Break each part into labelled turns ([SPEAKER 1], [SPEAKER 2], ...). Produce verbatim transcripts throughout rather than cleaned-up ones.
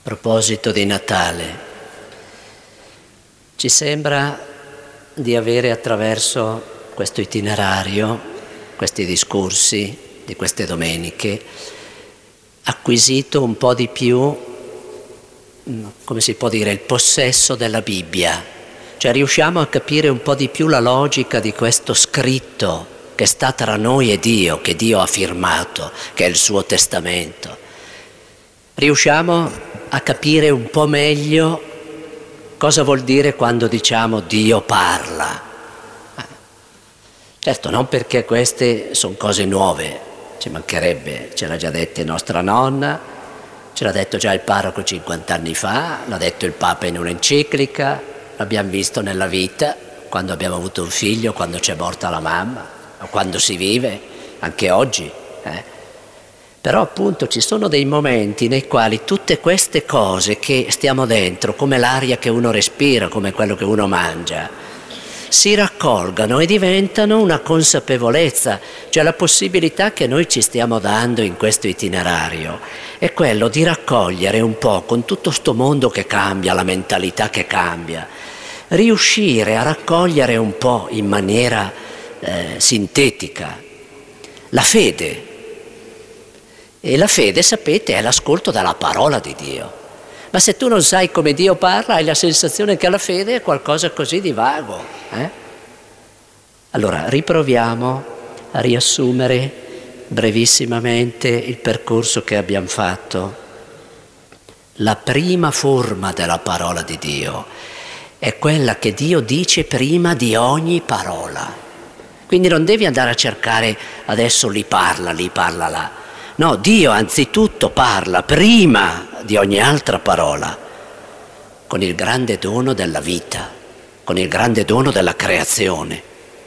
[SPEAKER 1] proposito di Natale, ci sembra di avere attraverso questo itinerario, questi discorsi di queste domeniche, acquisito un po' di più, come si può dire, il possesso della Bibbia. Cioè riusciamo a capire un po' di più la logica di questo scritto che sta tra noi e Dio, che Dio ha firmato, che è il suo testamento. Riusciamo a capire un po' meglio cosa vuol dire quando diciamo Dio parla. Certo, non perché queste sono cose nuove, ci mancherebbe, ce l'ha già detta nostra nonna, ce l'ha detto già il parroco cinquanta anni fa, l'ha detto il Papa in un'enciclica, l'abbiamo visto nella vita, quando abbiamo avuto un figlio, quando c'è morta la mamma, o quando si vive, anche oggi. Eh. Però appunto ci sono dei momenti nei quali tutte queste cose che stiamo dentro, come l'aria che uno respira, come quello che uno mangia, si raccolgano e diventano una consapevolezza, cioè la possibilità che noi ci stiamo dando in questo itinerario è quello di raccogliere un po', con tutto sto mondo che cambia, la mentalità che cambia, riuscire a raccogliere un po' in maniera eh, sintetica la fede. E la fede, sapete, è l'ascolto della parola di Dio. Ma se tu non sai come Dio parla, hai la sensazione che la fede è qualcosa così di vago. Eh? Allora, riproviamo a riassumere brevissimamente il percorso che abbiamo fatto. La prima forma della parola di Dio è quella che Dio dice prima di ogni parola. Quindi non devi andare a cercare adesso lì parla, lì parla là. No, Dio anzitutto parla prima di ogni altra parola, con il grande dono della vita, con il grande dono della creazione.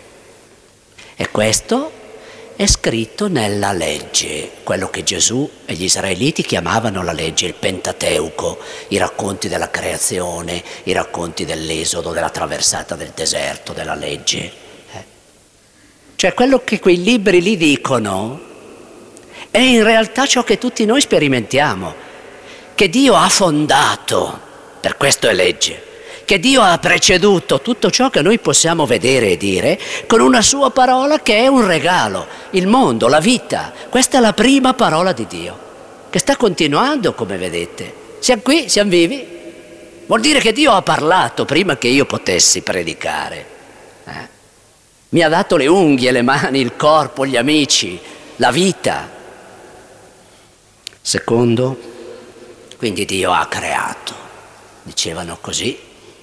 [SPEAKER 1] E questo è scritto nella legge, quello che Gesù e gli israeliti chiamavano la legge, il Pentateuco, i racconti della creazione, i racconti dell'esodo, della traversata del deserto, della legge. Eh? Cioè quello che quei libri lì dicono è in realtà ciò che tutti noi sperimentiamo, che Dio ha fondato, per questo è legge, che Dio ha preceduto tutto ciò che noi possiamo vedere e dire con una sua parola che è un regalo, il mondo, la vita. Questa è la prima parola di Dio, che sta continuando, come vedete. Siamo qui, siamo vivi, vuol dire che Dio ha parlato prima che io potessi predicare. Eh? Mi ha dato le unghie, le mani, il corpo, gli amici, la vita. Secondo, quindi Dio ha creato, dicevano così.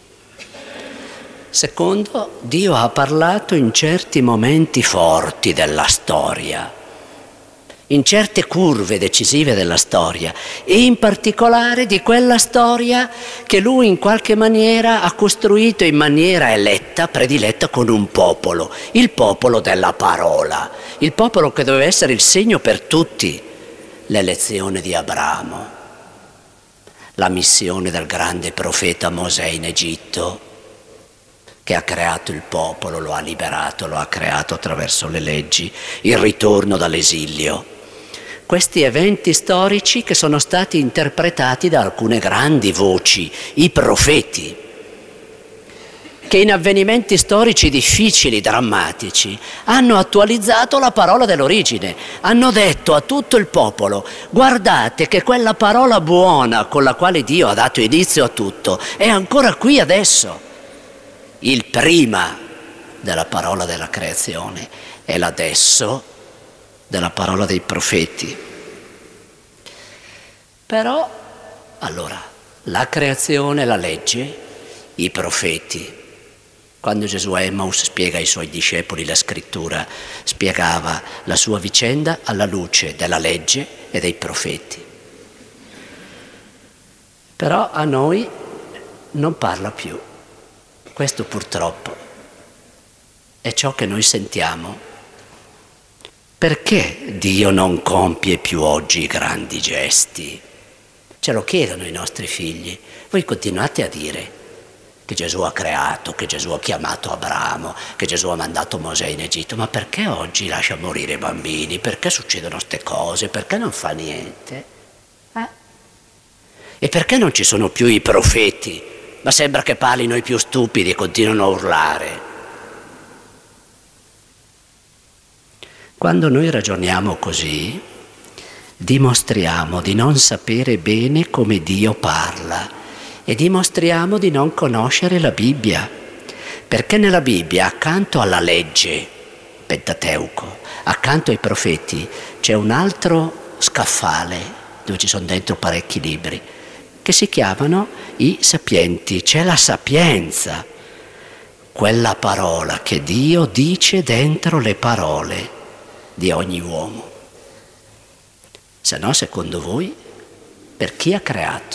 [SPEAKER 1] Secondo, Dio ha parlato in certi momenti forti della storia, in certe curve decisive della storia, e in particolare di quella storia che Lui in qualche maniera ha costruito in maniera eletta, prediletta con un popolo, il popolo della parola, il popolo che doveva essere il segno per tutti. L'elezione di Abramo, la missione del grande profeta Mosè in Egitto, che ha creato il popolo, lo ha liberato, lo ha creato attraverso le leggi, il ritorno dall'esilio. Questi eventi storici che sono stati interpretati da alcune grandi voci, i profeti, che in avvenimenti storici difficili, drammatici, hanno attualizzato la parola dell'origine, hanno detto a tutto il popolo: guardate che quella parola buona con la quale Dio ha dato inizio a tutto è ancora qui adesso. Il prima della parola della creazione è l'adesso della parola dei profeti. Però, allora, la creazione, la legge, i profeti. Quando Gesù a Emmaus spiega ai suoi discepoli la scrittura, spiegava la sua vicenda alla luce della legge e dei profeti. Però a noi non parla più. Questo purtroppo è ciò che noi sentiamo. Perché Dio non compie più oggi grandi gesti? Ce lo chiedono i nostri figli. Voi continuate a dire che Gesù ha creato, che Gesù ha chiamato Abramo, che Gesù ha mandato Mosè in Egitto, ma perché oggi lascia morire i bambini? Perché succedono ste cose? Perché non fa niente? Eh? E perché non ci sono più i profeti? Ma sembra che parlino i più stupidi e continuano a urlare. Quando noi ragioniamo così, dimostriamo di non sapere bene come Dio parla e dimostriamo di non conoscere la Bibbia, perché nella Bibbia, accanto alla legge, Pentateuco, accanto ai profeti, c'è un altro scaffale dove ci sono dentro parecchi libri che si chiamano i sapienti. C'è la sapienza, quella parola che Dio dice dentro le parole di ogni uomo. Se no, secondo voi, per chi ha creato?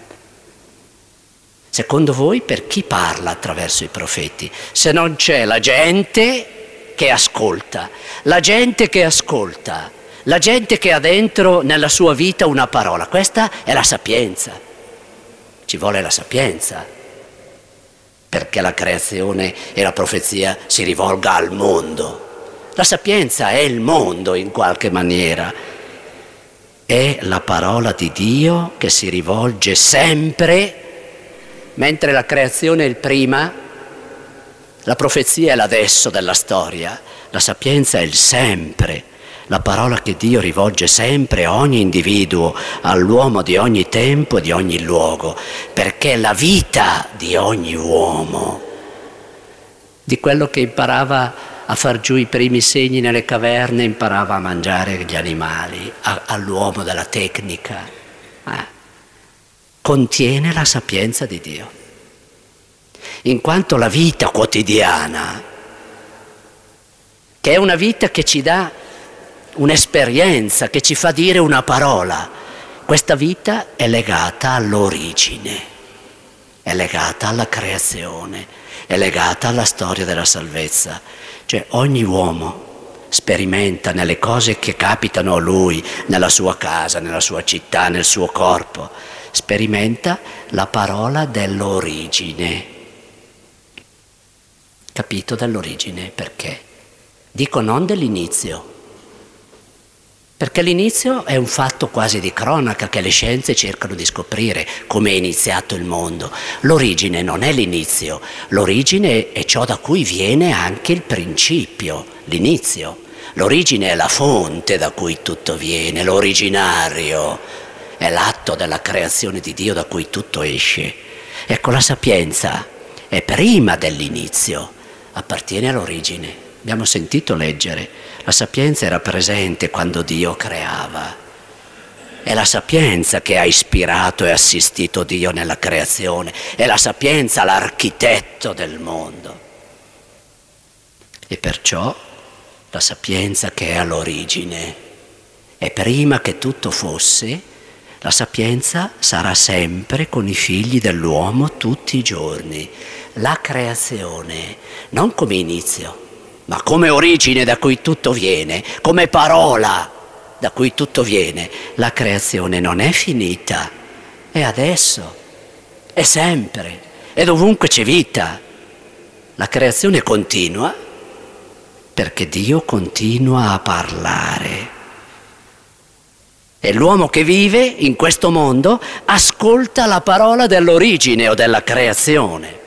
[SPEAKER 1] Secondo voi, per chi parla attraverso i profeti? Se non c'è la gente che ascolta, la gente che ascolta, la gente che ha dentro nella sua vita una parola, questa è la sapienza. Ci vuole la sapienza perché la creazione e la profezia si rivolga al mondo. La sapienza è il mondo in qualche maniera, è la parola di Dio che si rivolge sempre, mentre la creazione è il prima, la profezia è l'adesso della storia, la sapienza è il sempre, la parola che Dio rivolge sempre a ogni individuo, all'uomo di ogni tempo e di ogni luogo, perché è la vita di ogni uomo, di quello che imparava a far giù i primi segni nelle caverne, imparava a mangiare gli animali, a, all'uomo della tecnica. Eh. Contiene la sapienza di Dio. In quanto la vita quotidiana, che è una vita che ci dà un'esperienza, che ci fa dire una parola, questa vita è legata all'origine, è legata alla creazione, è legata alla storia della salvezza. Cioè ogni uomo sperimenta nelle cose che capitano a lui, nella sua casa, nella sua città, nel suo corpo, sperimenta la parola dell'origine. Capito? Dell'origine, perché? Dico non dell'inizio, perché l'inizio è un fatto quasi di cronaca che le scienze cercano di scoprire come è iniziato il mondo. L'origine non è l'inizio, l'origine è ciò da cui viene anche il principio, l'inizio. L'origine è la fonte da cui tutto viene, l'originario è l'atto della creazione di Dio da cui tutto esce. Ecco, la sapienza è prima dell'inizio, appartiene all'origine. Abbiamo sentito leggere, la sapienza era presente quando Dio creava. È la sapienza che ha ispirato e assistito Dio nella creazione. È la sapienza l'architetto del mondo. E perciò la sapienza che è all'origine e prima che tutto fosse, la sapienza sarà sempre con i figli dell'uomo tutti i giorni. La creazione, non come inizio, ma come origine da cui tutto viene, come parola da cui tutto viene. La creazione non è finita, è adesso, è sempre, è dovunque c'è vita. La creazione continua perché Dio continua a parlare. E l'uomo che vive in questo mondo ascolta la parola dell'origine o della creazione.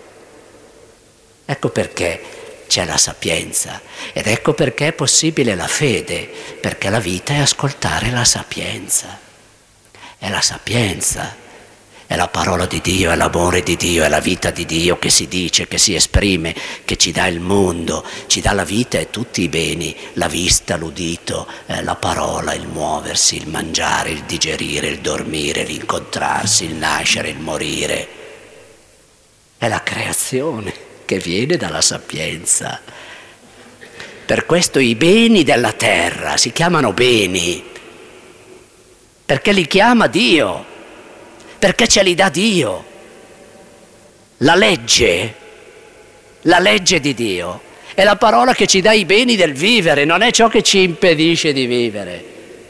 [SPEAKER 1] Ecco perché c'è la sapienza ed ecco perché è possibile la fede, perché la vita è ascoltare la sapienza. È la sapienza, è la parola di Dio, è l'amore di Dio, è la vita di Dio che si dice, che si esprime, che ci dà il mondo, ci dà la vita e tutti i beni, la vista, l'udito, eh, la parola, il muoversi, il mangiare, il digerire, il dormire, l'incontrarsi, il nascere, il morire. È la creazione che viene dalla sapienza. Per questo i beni della terra si chiamano beni, perché li chiama Dio, perché ce li dà Dio. La legge, la legge di Dio è la parola che ci dà i beni del vivere, non è ciò che ci impedisce di vivere.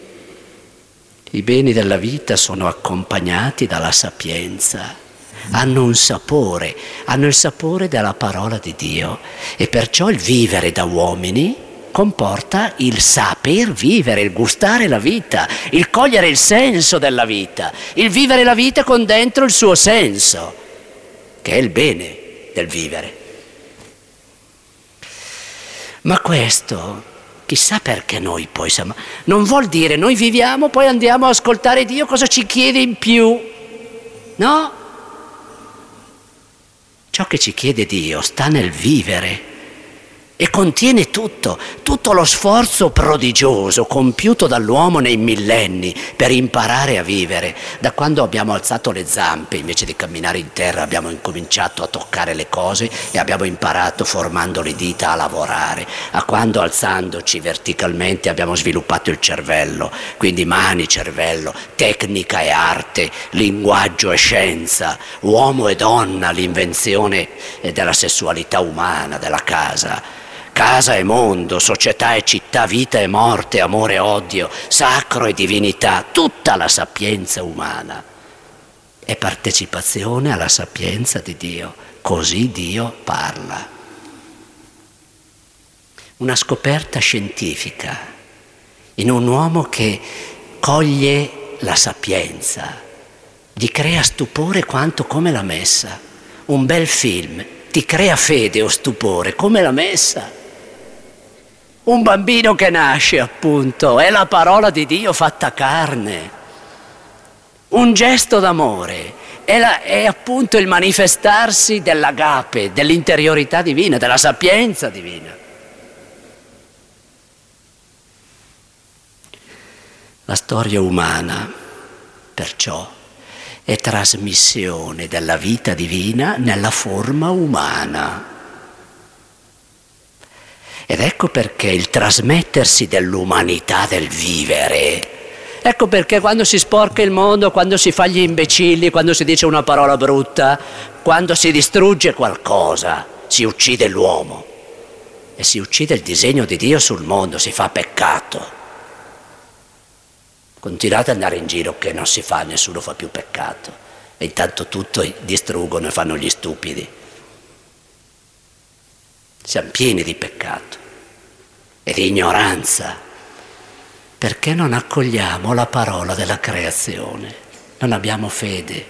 [SPEAKER 1] I beni della vita sono accompagnati dalla sapienza. Hanno un sapore, hanno il sapore della parola di Dio e perciò il vivere da uomini comporta il saper vivere, il gustare la vita, il cogliere il senso della vita, il vivere la vita con dentro il suo senso, che è il bene del vivere. Ma questo, chissà perché noi poi siamo, non vuol dire noi viviamo, poi andiamo a ascoltare Dio cosa ci chiede in più, no? Ciò che ci chiede Dio sta nel vivere e contiene tutto, tutto lo sforzo prodigioso compiuto dall'uomo nei millenni per imparare a vivere. Da quando abbiamo alzato le zampe, invece di camminare in terra, abbiamo incominciato a toccare le cose e abbiamo imparato, formando le dita, a lavorare. A quando, alzandoci verticalmente, abbiamo sviluppato il cervello, quindi mani, cervello, tecnica e arte, linguaggio e scienza, uomo e donna, l'invenzione della sessualità umana, della casa. Casa e mondo, società e città, vita e morte, amore e odio, sacro e divinità, tutta la sapienza umana è partecipazione alla sapienza di Dio. Così Dio parla. Una scoperta scientifica in un uomo che coglie la sapienza, gli crea stupore quanto come la messa. Un bel film ti crea fede o stupore come la messa. Un bambino che nasce, appunto, è la parola di Dio fatta carne. Un gesto d'amore è, la, è appunto il manifestarsi dell'agape, dell'interiorità divina, della sapienza divina. La storia umana, perciò, è trasmissione della vita divina nella forma umana. Ed ecco perché il trasmettersi dell'umanità, del vivere, ecco perché quando si sporca il mondo, quando si fa gli imbecilli, quando si dice una parola brutta, quando si distrugge qualcosa, si uccide l'uomo e si uccide il disegno di Dio sul mondo, si fa peccato. Continuate ad andare in giro che non si fa, nessuno fa più peccato e intanto tutto distruggono e fanno gli stupidi. Siamo pieni di peccato e di ignoranza perché non accogliamo la parola della creazione, non abbiamo fede.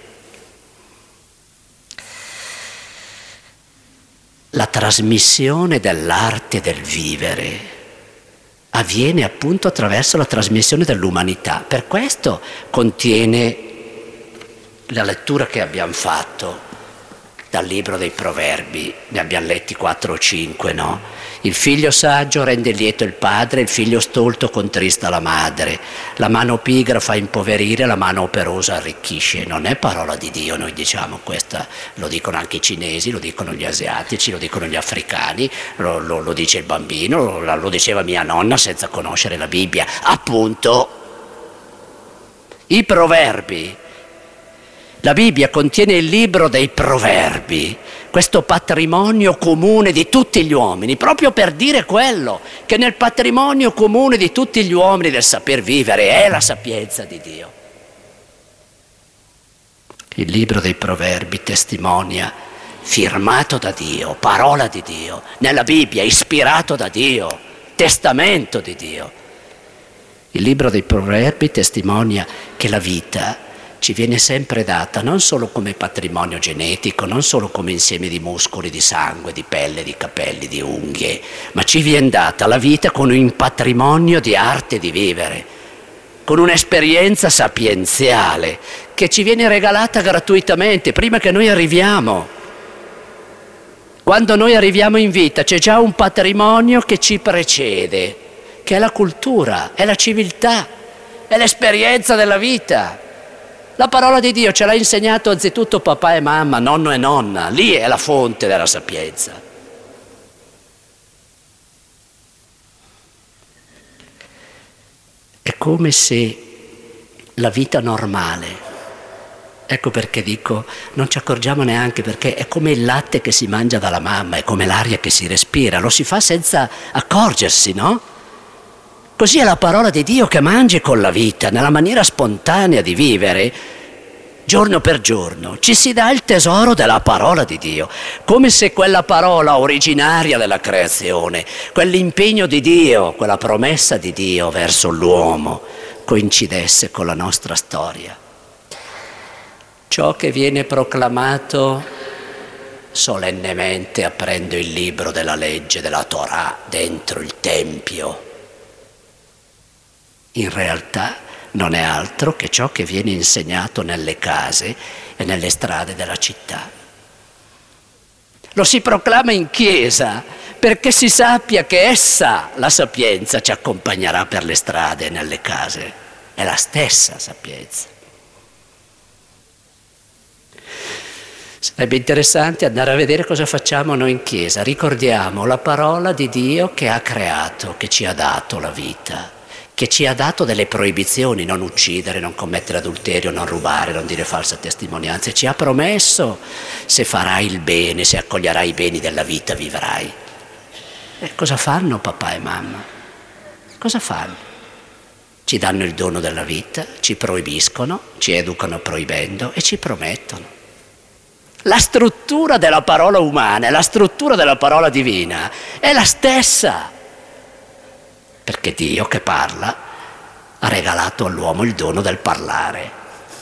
[SPEAKER 1] La trasmissione dell'arte del vivere avviene appunto attraverso la trasmissione dell'umanità. Per questo contiene la lettura che abbiamo fatto dal libro dei Proverbi, ne abbiamo letti quattro o cinque, no? Il figlio saggio rende lieto il padre, il figlio stolto contrista la madre, la mano pigra fa impoverire, la mano operosa arricchisce. Non è parola di Dio, noi diciamo questa, lo dicono anche i cinesi, lo dicono gli asiatici, lo dicono gli africani, lo, lo, lo dice il bambino, lo, lo diceva mia nonna senza conoscere la Bibbia. Appunto, i Proverbi. La Bibbia contiene il libro dei Proverbi, questo patrimonio comune di tutti gli uomini, proprio per dire quello, che nel patrimonio comune di tutti gli uomini del saper vivere è la sapienza di Dio. Il libro dei Proverbi testimonia, firmato da Dio, parola di Dio, nella Bibbia, ispirato da Dio, testamento di Dio. Il libro dei Proverbi testimonia che la vita ci viene sempre data non solo come patrimonio genetico, non solo come insieme di muscoli, di sangue, di pelle, di capelli, di unghie, ma ci viene data la vita con un patrimonio di arte di vivere, con un'esperienza sapienziale che ci viene regalata gratuitamente prima che noi arriviamo. Quando noi arriviamo in vita c'è già un patrimonio che ci precede, che è la cultura, è la civiltà, è l'esperienza della vita. La parola di Dio ce l'ha insegnato anzitutto papà e mamma, nonno e nonna, lì è la fonte della sapienza. È come se la vita normale, ecco perché dico, non ci accorgiamo neanche, perché è come il latte che si mangia dalla mamma, è come l'aria che si respira, lo si fa senza accorgersi, no? Così è la parola di Dio che mangi con la vita, nella maniera spontanea di vivere, giorno per giorno, ci si dà il tesoro della parola di Dio, come se quella parola originaria della creazione, quell'impegno di Dio, quella promessa di Dio verso l'uomo coincidesse con la nostra storia. Ciò che viene proclamato solennemente aprendo il libro della legge della Torah dentro il Tempio, in realtà non è altro che ciò che viene insegnato nelle case e nelle strade della città. Lo si proclama in chiesa perché si sappia che essa, la sapienza, ci accompagnerà per le strade e nelle case. È la stessa sapienza. Sarebbe interessante andare a vedere cosa facciamo noi in chiesa. Ricordiamo la parola di Dio che ha creato, che ci ha dato la vita, che ci ha dato delle proibizioni: non uccidere, non commettere adulterio, non rubare, non dire false testimonianze. Ci ha promesso: se farai il bene, se accoglierai i beni della vita, vivrai. E cosa fanno papà e mamma? Cosa fanno? Ci danno il dono della vita, ci proibiscono, ci educano proibendo e ci promettono. La struttura della parola umana e la struttura della parola divina è la stessa, perché Dio che parla ha regalato all'uomo il dono del parlare.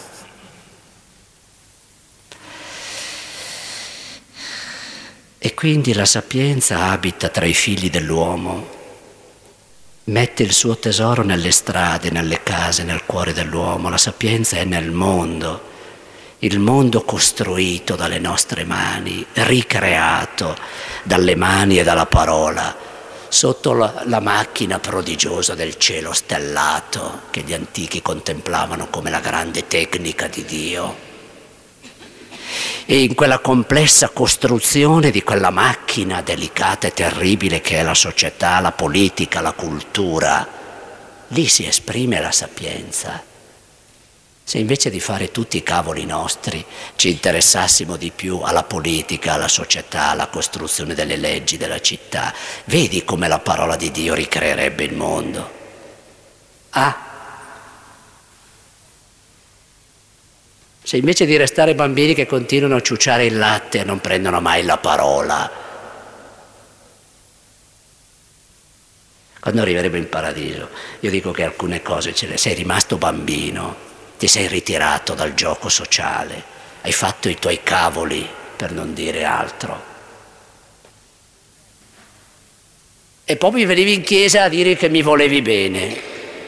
[SPEAKER 1] E quindi la sapienza abita tra i figli dell'uomo, mette il suo tesoro nelle strade, nelle case, nel cuore dell'uomo. La sapienza è nel mondo, il mondo costruito dalle nostre mani, ricreato dalle mani e dalla parola, sotto la, la macchina prodigiosa del cielo stellato che gli antichi contemplavano come la grande tecnica di Dio. E in quella complessa costruzione di quella macchina delicata e terribile che è la società, la politica, la cultura, lì si esprime la sapienza. Se invece di fare tutti i cavoli nostri ci interessassimo di più alla politica, alla società, alla costruzione delle leggi della città, vedi come la parola di Dio ricreerebbe il mondo. Ah, se invece di restare bambini che continuano a ciucciare il latte e non prendono mai la parola, quando arriveremo in paradiso, io dico che alcune cose ce le sei rimasto bambino, ti sei ritirato dal gioco sociale, hai fatto i tuoi cavoli, per non dire altro. E poi mi venivi in chiesa a dire che mi volevi bene.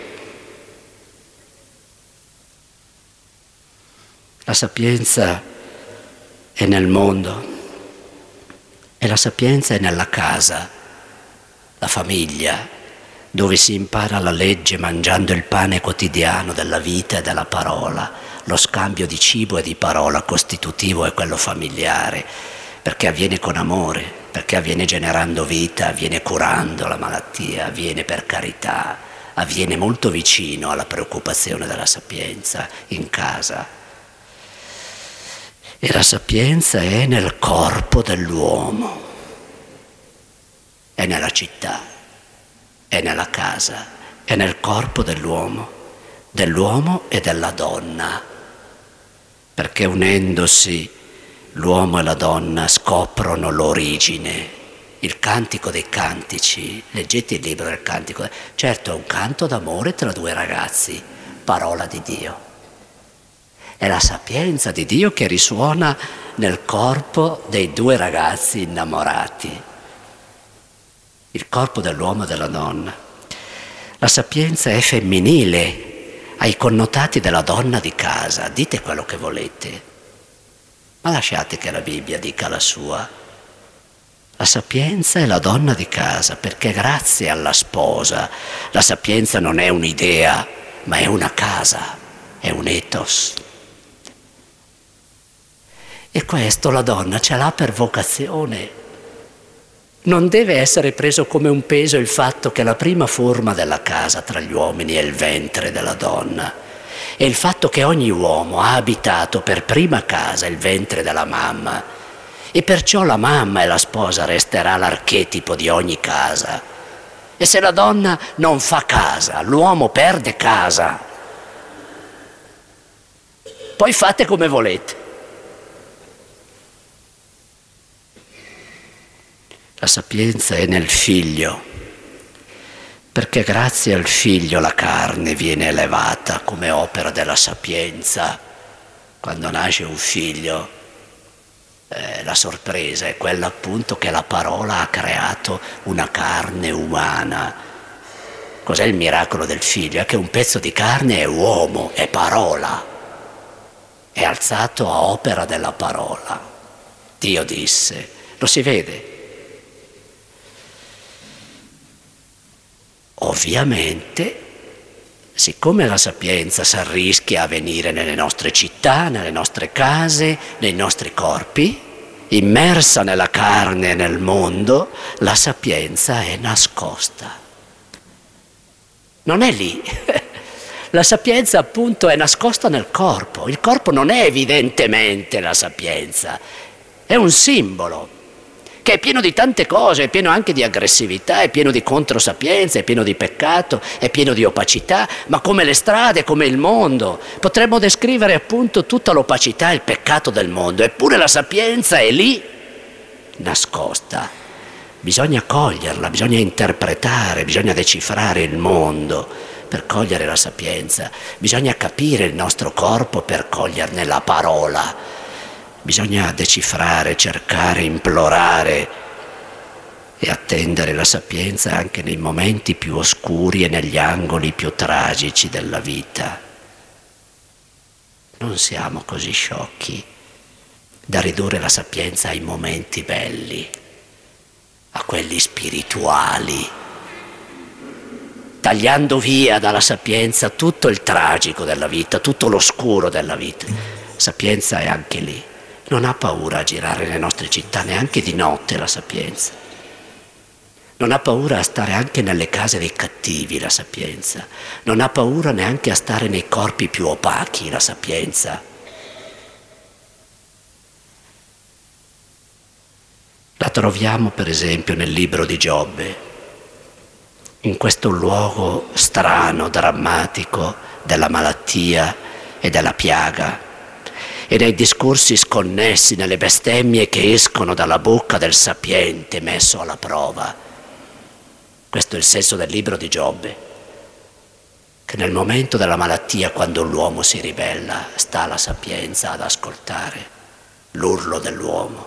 [SPEAKER 1] La sapienza è nel mondo e la sapienza è nella casa, la famiglia, dove si impara la legge mangiando il pane quotidiano della vita e della parola. Lo scambio di cibo e di parola costitutivo è quello familiare, perché avviene con amore, perché avviene generando vita, avviene curando la malattia, avviene per carità, avviene molto vicino alla preoccupazione della sapienza in casa. E la sapienza è nel corpo dell'uomo, è nella città, è nella casa, è nel corpo dell'uomo, dell'uomo e della donna, perché unendosi l'uomo e la donna scoprono l'origine. Il cantico dei cantici, leggete il libro del cantico, certo è un canto d'amore tra due ragazzi, parola di Dio. È la sapienza di Dio che risuona nel corpo dei due ragazzi innamorati, il corpo dell'uomo e della donna. La sapienza è femminile, ha i connotati della donna di casa, dite quello che volete, ma lasciate che la Bibbia dica la sua. La sapienza è la donna di casa, perché grazie alla sposa la sapienza non è un'idea, ma è una casa, è un ethos. E questo la donna ce l'ha per vocazione. Non deve essere preso come un peso il fatto che la prima forma della casa tra gli uomini è il ventre della donna, e il fatto che ogni uomo ha abitato per prima casa il ventre della mamma, e perciò la mamma e la sposa resterà l'archetipo di ogni casa. E se la donna non fa casa, l'uomo perde casa. poi fate come volete. La sapienza è nel figlio, perché grazie al figlio la carne viene elevata come opera della sapienza. Quando nasce un figlio, eh, la sorpresa è quella appunto che la parola ha creato una carne umana. Cos'è il miracolo del figlio? È che un pezzo di carne è uomo, è parola, è alzato a opera della parola. Dio disse, lo si vede. Ovviamente, siccome la sapienza si arrischia a venire nelle nostre città, nelle nostre case, nei nostri corpi, immersa nella carne e nel mondo, la sapienza è nascosta. Non è lì. La sapienza appunto è nascosta nel corpo. Il corpo non è evidentemente la sapienza, è un simbolo che è pieno di tante cose, è pieno anche di aggressività, è pieno di controsapienza, è pieno di peccato, è pieno di opacità, ma come le strade, come il mondo. Potremmo descrivere appunto tutta l'opacità e il peccato del mondo, eppure la sapienza è lì, nascosta. Bisogna coglierla, bisogna interpretare, bisogna decifrare il mondo per cogliere la sapienza, bisogna capire il nostro corpo per coglierne la parola. Bisogna decifrare, cercare, implorare e attendere la sapienza anche nei momenti più oscuri e negli angoli più tragici della vita. Non siamo così sciocchi da ridurre la sapienza ai momenti belli, a quelli spirituali, tagliando via dalla sapienza tutto il tragico della vita, tutto l'oscuro della vita. Sapienza è anche lì. Non ha paura a girare nelle nostre città, neanche di notte la sapienza. Non ha paura a stare anche nelle case dei cattivi la sapienza. Non ha paura neanche a stare nei corpi più opachi la sapienza. La troviamo per esempio nel libro di Giobbe, in questo luogo strano, drammatico della malattia e della piaga, e nei discorsi sconnessi, nelle bestemmie che escono dalla bocca del sapiente messo alla prova. Questo è il senso del libro di Giobbe, che nel momento della malattia, quando l'uomo si ribella, sta la sapienza ad ascoltare l'urlo dell'uomo.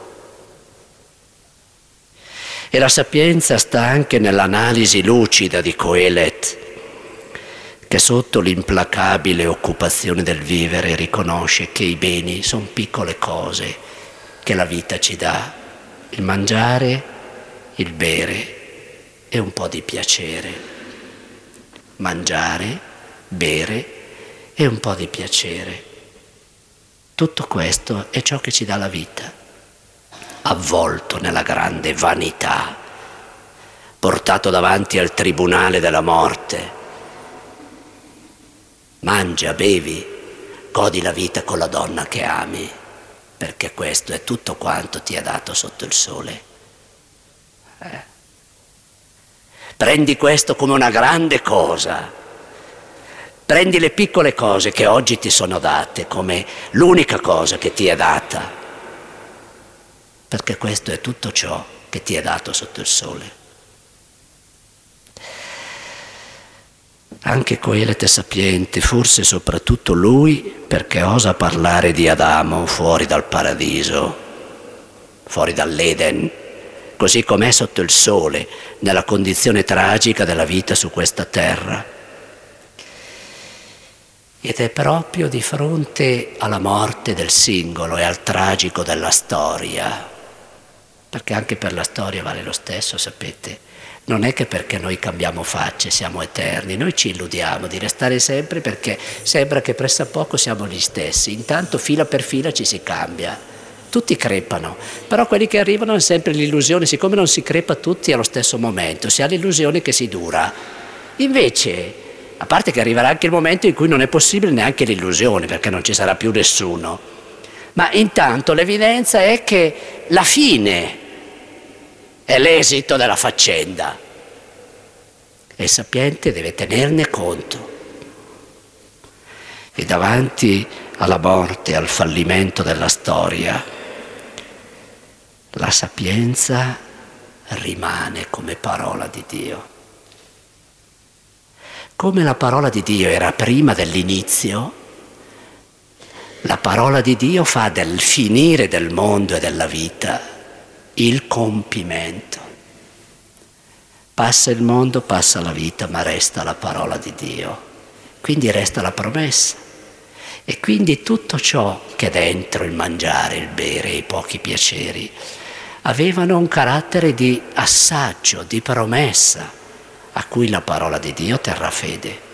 [SPEAKER 1] E la sapienza sta anche nell'analisi lucida di Coelet, che sotto l'implacabile occupazione del vivere riconosce che i beni sono piccole cose che la vita ci dà, il mangiare, il bere e un po' di piacere. Mangiare, bere e un po' di piacere. Tutto questo è ciò che ci dà la vita, avvolto nella grande vanità, portato davanti al tribunale della morte. Mangia, bevi, godi la vita con la donna che ami, perché questo è tutto quanto ti è dato sotto il sole. Eh. Prendi questo come una grande cosa, prendi le piccole cose che oggi ti sono date come l'unica cosa che ti è data, perché questo è tutto ciò che ti è dato sotto il sole. Anche Coelet è sapiente, forse soprattutto lui, perché osa parlare di Adamo fuori dal paradiso, fuori dall'Eden, così com'è sotto il sole, nella condizione tragica della vita su questa terra. Ed è proprio di fronte alla morte del singolo e al tragico della storia, perché anche per la storia vale lo stesso, sapete. Non è che perché noi cambiamo facce siamo eterni, noi ci illudiamo di restare sempre perché sembra che pressappoco siamo gli stessi, intanto fila per fila ci si cambia, tutti crepano, però quelli che arrivano hanno sempre l'illusione, siccome non si crepa tutti allo stesso momento, si ha l'illusione che si dura. Invece, a parte che arriverà anche il momento in cui non è possibile neanche l'illusione, perché non ci sarà più nessuno, ma intanto l'evidenza è che la fine è l'esito della faccenda e il sapiente deve tenerne conto. E davanti alla morte, al fallimento della storia, la sapienza rimane come parola di Dio. Come la parola di Dio era prima dell'inizio, la parola di Dio fa del finire del mondo e della vita il compimento. Passa il mondo, passa la vita, ma resta la parola di Dio. Quindi resta la promessa. E quindi tutto ciò che dentro il mangiare, il bere, i pochi piaceri, avevano un carattere di assaggio, di promessa, a cui la parola di Dio terrà fede.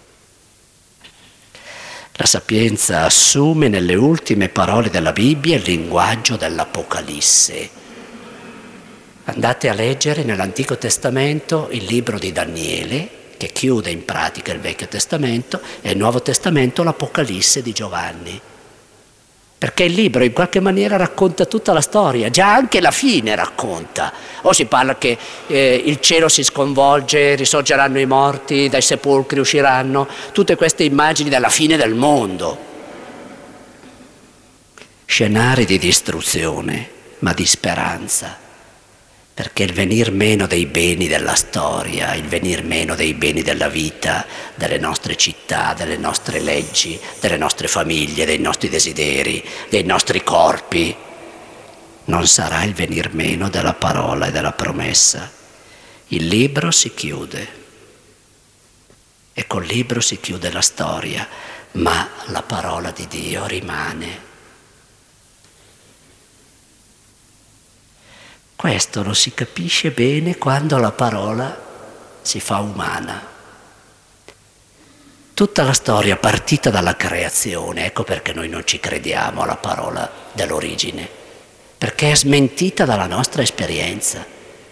[SPEAKER 1] La sapienza assume nelle ultime parole della Bibbia il linguaggio dell'Apocalisse. Andate a leggere nell'Antico Testamento il libro di Daniele, che chiude in pratica il Vecchio Testamento, e il Nuovo Testamento l'Apocalisse di Giovanni. Perché il libro in qualche maniera racconta tutta la storia, già anche la fine racconta. O si parla che eh, il cielo si sconvolge, risorgeranno i morti, dai sepolcri usciranno, tutte queste immagini della fine del mondo. Scenari di distruzione, ma di speranza. Perché il venir meno dei beni della storia, il venir meno dei beni della vita, delle nostre città, delle nostre leggi, delle nostre famiglie, dei nostri desideri, dei nostri corpi, non sarà il venir meno della parola e della promessa. Il libro si chiude e col libro si chiude la storia, ma la parola di Dio rimane. Questo lo si capisce bene quando la parola si fa umana. Tutta la storia partita dalla creazione, ecco perché noi non ci crediamo alla parola dell'origine, perché è smentita dalla nostra esperienza.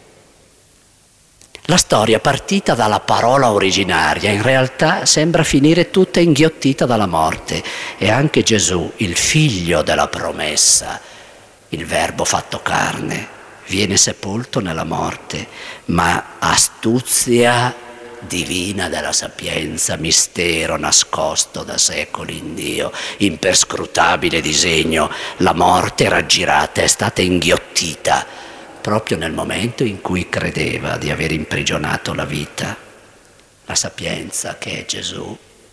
[SPEAKER 1] La storia partita dalla parola originaria in realtà sembra finire tutta inghiottita dalla morte, e anche Gesù, il figlio della promessa, il Verbo fatto carne, viene sepolto nella morte, ma astuzia divina della sapienza, mistero nascosto da secoli in Dio, imperscrutabile disegno, la morte raggirata è stata inghiottita proprio nel momento in cui credeva di aver imprigionato la vita. La sapienza, che è Gesù,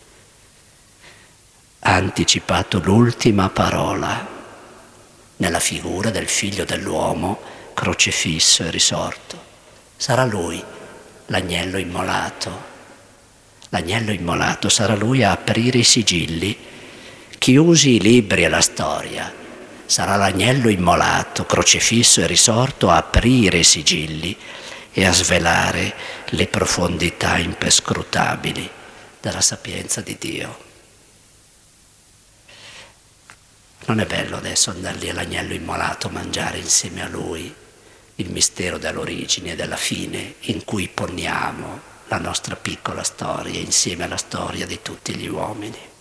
[SPEAKER 1] ha anticipato l'ultima parola nella figura del figlio dell'uomo crocifisso e risorto. Sarà lui l'agnello immolato. L'agnello immolato sarà lui a aprire i sigilli. Chiusi i libri e la storia, sarà l'agnello immolato, crocifisso e risorto, a aprire i sigilli e a svelare le profondità imperscrutabili della sapienza di Dio. Non è bello adesso andargli all'agnello immolato, mangiare insieme a lui il mistero dell'origine e della fine, in cui poniamo la nostra piccola storia insieme alla storia di tutti gli uomini.